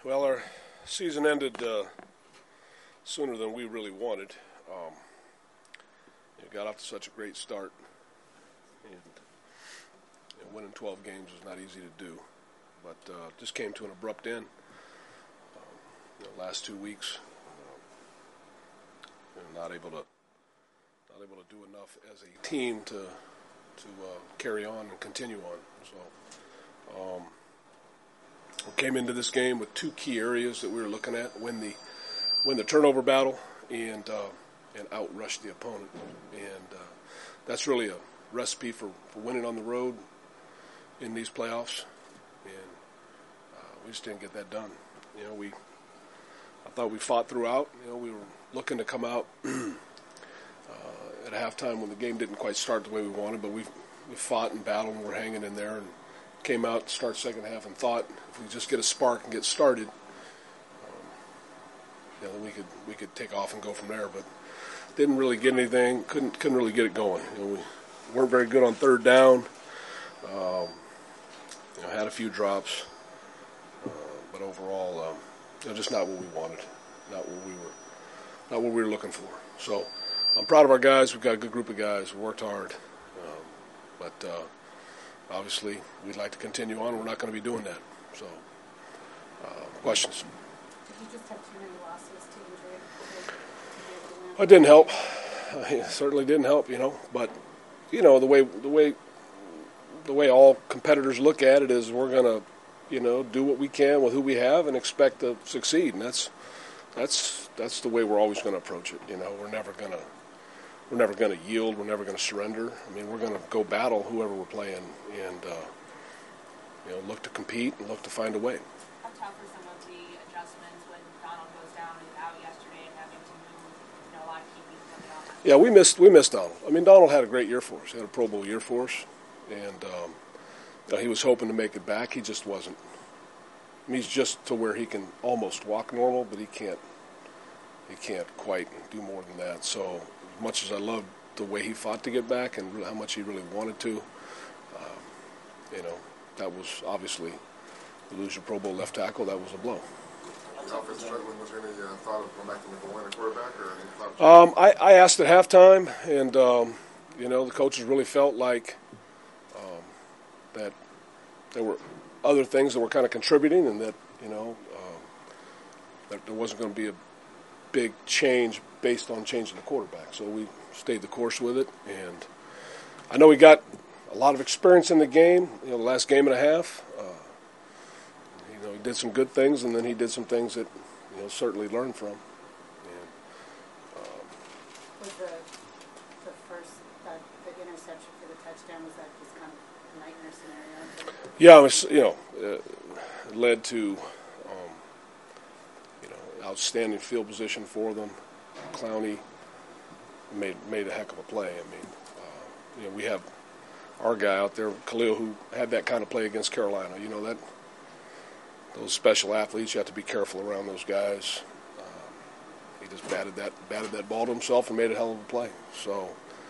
Well, our season ended sooner than we really wanted. Got off to such a great start, and winning 12 games was not easy to do, but just came to an abrupt end. Last 2 weeks, not able to do enough as a team to carry on and continue on. So we came into this game with two key areas that we were looking at: win the turnover battle and outrush the opponent. And that's really a recipe for winning on the road in these playoffs. And we just didn't get that done. I thought we fought throughout. We were looking to come out at halftime when the game didn't quite start the way we wanted, but we fought and battled and we're hanging in there and came out to start second half and thought if we just get a spark and get started, then we could take off and go from there. But didn't really get anything. Couldn't really get it going. We weren't very good on third down. Had a few drops, but overall, just not what we wanted, not what we were looking for. So I'm proud of our guys. We've got a good group of guys. We worked hard, but obviously we'd like to continue on. We're not going to be doing that. So questions? Did you just have too many losses to injury? It didn't help. It certainly didn't help, But the way all competitors look at it is we're going to, do what we can with who we have and expect to succeed. And that's the way we're always going to approach it. We're never going to yield. We're never going to surrender. We're going to go battle whoever we're playing and look to compete and look to find a way. How tough are some of the adjustments when Donald goes down and out yesterday and having to move, a lot of key pieces on the offense? Yeah, we missed Donald. Donald had a great year for us. He had a Pro Bowl year for us, and he was hoping to make it back. He just wasn't. He's just to where he can almost walk normal, but he can't quite do more than that. So as much as I loved the way he fought to get back and how much he really wanted to, that was obviously, you lose your Pro Bowl left tackle, that was a blow. The offense struggling. Was there any thought of going back to McElwain, a quarterback, or any thought? I asked at halftime, and the coaches really felt like that there were other things that were kind of contributing, and that that there wasn't going to be a big change based on changing the quarterback. So we stayed the course with it, and I know we got a lot of experience in the game. The last game and a half. He did some good things, and then he did some things that certainly learned from. And, was the first the interception for the touchdown, was that just kind of a nightmare scenario? Yeah, it was. It led to outstanding field position for them. Clowney made a heck of a play. We have our guy out there, Khalil, who had that kind of play against Carolina. That those special athletes, you have to be careful around those guys. He just batted that ball to himself and made a hell of a play. So,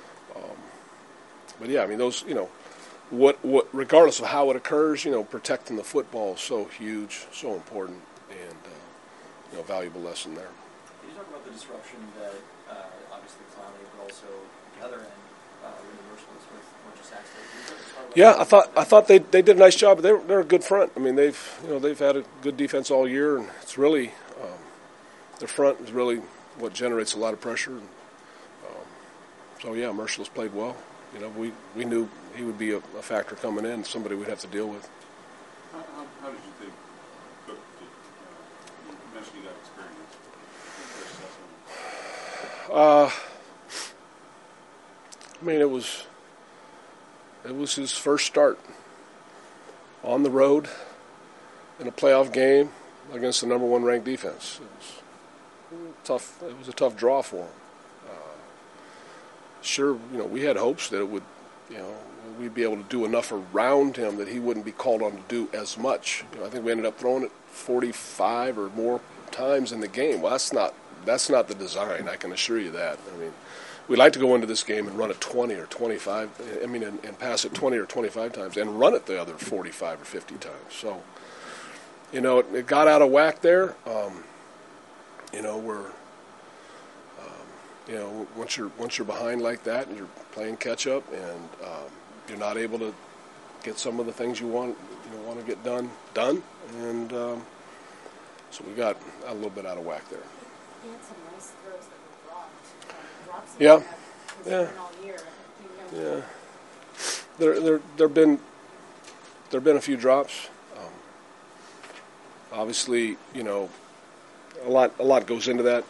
but yeah, those, what regardless of how it occurs, protecting the football is so huge, so important, and valuable lesson there. Can you talk about the disruption that obviously Clowney, but also the other end, Randy Mercilus with Winter Saxton? Yeah, I thought they did a nice job. They're a good front. They've had a good defense all year, and it's really their front is really what generates a lot of pressure. And, so yeah, Mercilus played well. We knew he would be a factor coming in, somebody we'd have to deal with. How did you think? You mentioned you got experience. It was his first start on the road in a playoff game against the number one ranked defense. It was tough. It was a tough draw for him. Sure, we had hopes that it would, we'd be able to do enough around him that he wouldn't be called on to do as much. I think we ended up throwing it 45 or more times in the game. Well, that's not the design. I can assure you that. We'd like to go into this game and run it 20 or 25. And pass it 20 or 25 times and run it the other 45 or 50 times. So it got out of whack there. Once you're behind like that and you're playing catch up and you're not able to get some of the things you want to get done, and so we got a little bit out of whack there. He had some nice throws that were dropped. Drops Yeah. Yeah. Yeah. All year. Yeah, there've been a few drops. Obviously, a lot goes into that,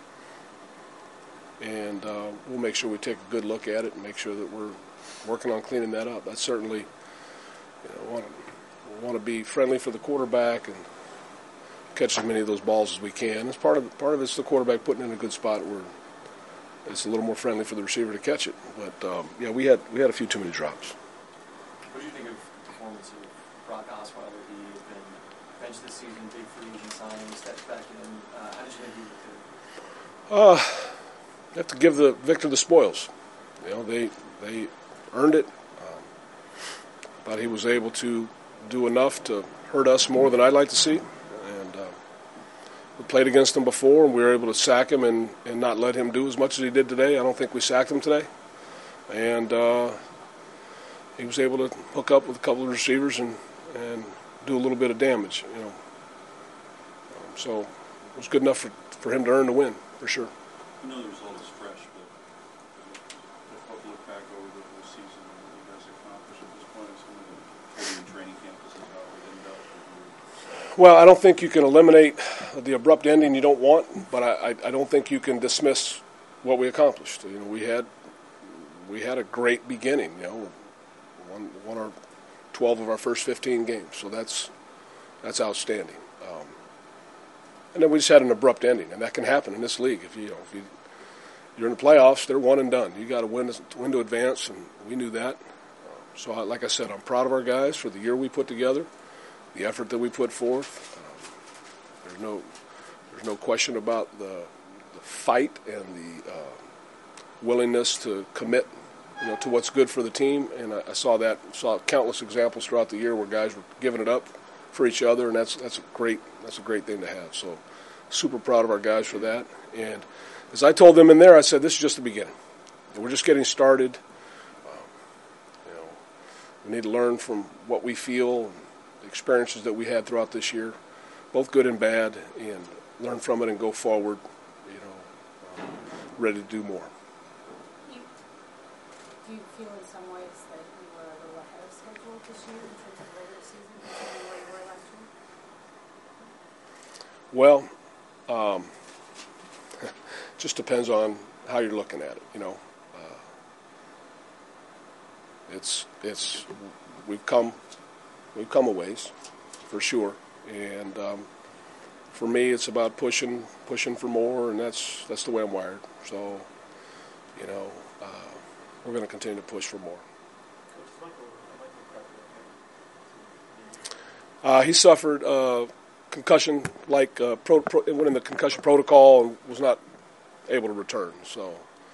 and we'll make sure we take a good look at it and make sure that we're working on cleaning that up. That's certainly, want to be friendly for the quarterback and catch as many of those balls as we can. It's part of it's the quarterback putting in a good spot where it's a little more friendly for the receiver to catch it. But we had a few too many drops. What do you think of the performance of Brock Osweiler? He had been benched this season, big free agent signing, steps back in. How did you think he did? You have to give the victor the spoils. They earned it. Thought he was able to do enough to hurt us more than I'd like to see. And we played against him before, and we were able to sack him and not let him do as much as he did today. I don't think we sacked him today. And he was able to hook up with a couple of receivers and do a little bit of damage. So it was good enough for him to earn the win, for sure. I know the result is fresh, but if you look back over the whole season, what you guys accomplished at this point, some of the training campuses, how it ended up. Well, I don't think you can eliminate the abrupt ending you don't want, but I don't think you can dismiss what we accomplished. We had a great beginning. Won our 12 of our first 15 games, so that's outstanding. And then we just had an abrupt ending, and that can happen in this league. If you're in the playoffs, they're one and done. You got to win to advance, and we knew that. So, like I said, I'm proud of our guys for the year we put together, the effort that we put forth. There's no question about the fight and the willingness to commit, to what's good for the team. And I saw countless examples throughout the year where guys were giving it up for each other, and that's a great thing to have. So, super proud of our guys for that. And as I told them in there, I said, this is just the beginning. We're just getting started. We need to learn from what we feel and the experiences that we had throughout this year, both good and bad, and learn from it and go forward, ready to do more. Do you feel in some ways that you were a little ahead of schedule this year in terms of regular season compared to where you were last year? Well, just depends on how you're looking at it. We've come a ways, for sure, and for me, it's about pushing for more, and that's the way I'm wired. So, we're going to continue to push for more. He suffered concussion, went in the concussion protocol and was not able to return. So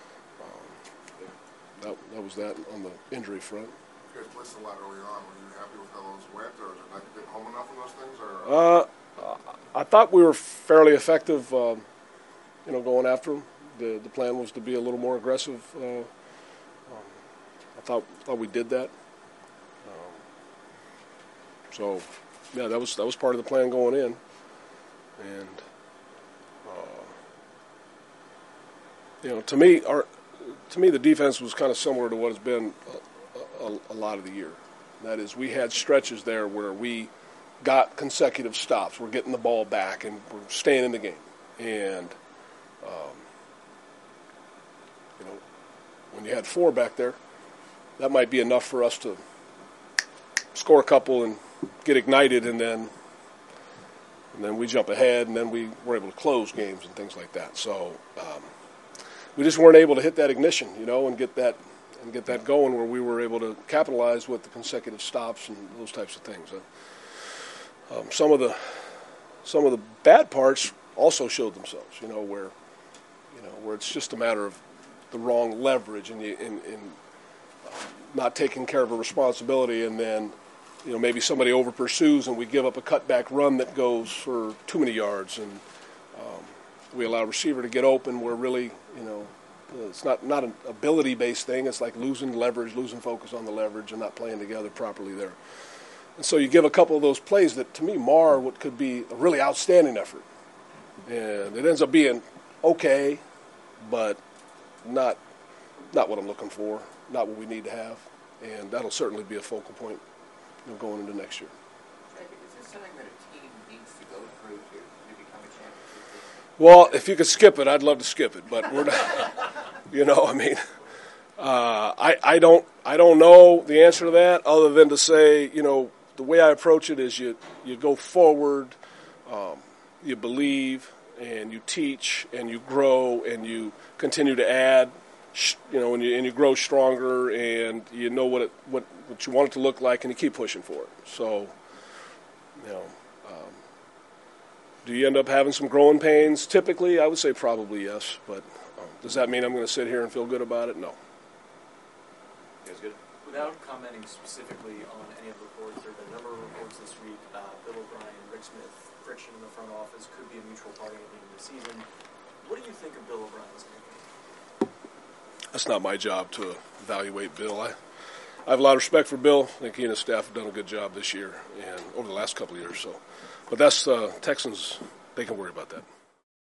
that was that on the injury front. You guys blitzed a lot early on. Were you happy with how those went, or did not get home enough on those things? Or I thought we were fairly effective, going after them. The plan was to be a little more aggressive. I thought we did that. So, yeah, that was part of the plan going in, and to me, the defense was kind of similar to what has been a lot of the year. That is, we had stretches there where we got consecutive stops. We're getting the ball back, and we're staying in the game. And when you had 4 back there, that might be enough for us to score a couple and get ignited, and then we jump ahead, and then we were able to close games and things like that. So we just weren't able to hit that ignition, and get that going where we were able to capitalize with the consecutive stops and those types of things. Some of the bad parts also showed themselves, where it's just a matter of the wrong leverage and not taking care of a responsibility, and then maybe somebody over pursues and we give up a cutback run that goes for too many yards, and we allow a receiver to get open where really, it's not an ability-based thing. It's like losing leverage, losing focus on the leverage, and not playing together properly there. And so you give a couple of those plays that, to me, mar what could be a really outstanding effort. And it ends up being okay, but not what I'm looking for, not what we need to have. And that'll certainly be a focal point going into next year. Is this something that a team needs to go through to become a championship team? Well, if you could skip it, I'd love to skip it, but we're not. I don't know the answer to that, other than to say, the way I approach it is you go forward, you believe, and you teach, and you grow, and you continue to add, and you grow stronger, and you know what you want it to look like, and you keep pushing for it. So, do you end up having some growing pains? Typically, I would say probably yes, but does that mean I'm going to sit here and feel good about it? No. You guys good? Without commenting specifically on any of the reports, there have been a number of reports this week. Bill O'Brien, Rick Smith, friction in the front office, could be a mutual party at the end of the season. What do you think of Bill O'Brien's campaign? That's not my job to evaluate Bill. I have a lot of respect for Bill. I think he and his staff have done a good job this year and over the last couple of years. But that's Texans. They can worry about that.